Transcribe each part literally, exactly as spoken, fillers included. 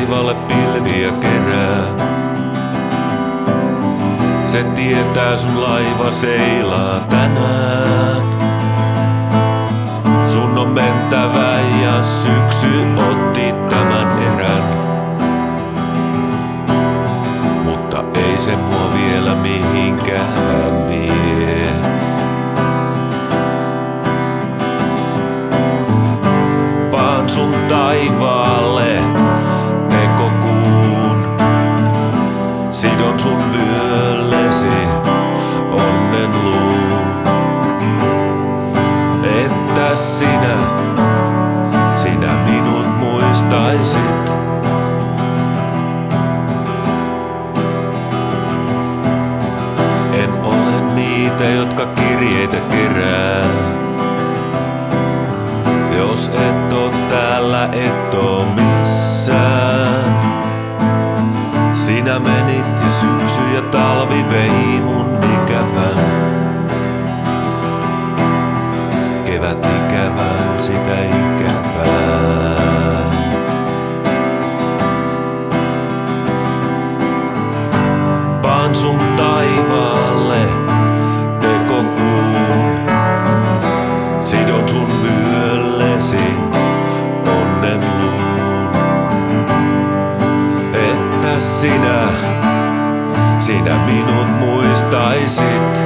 taivalle pilviä kerää. Se tietää sun laiva seilaa tänään. Sun on mentävä ja syksy otti tämän erän. Mutta ei se mua vielä mihinkään vie. Paan sun taivaalle tekokuun. Sidon sun vyöllesi onnen luun. Että sinä, sinä minut muistaisit. En ole niitä, jotka kirjeitä kerää. Jos et oo täällä, et oo missään. Sinä menit ja syksy ja talvi vei mun ikävän. Kevät ikävän, sitä ikävää. Paan sun taivaalle tekokuun. Sidon sun vyöllesi onnen luun. Että sinä, sinä minut muistaisit.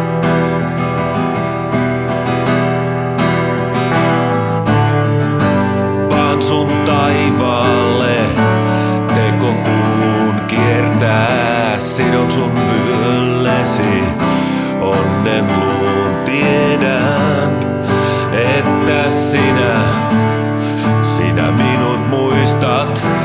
Paan sun taivaalle tekokuun kiertää. Sidon sun vyöllesi onnen luun. Tiedän, että sinä, sinä minut muistat.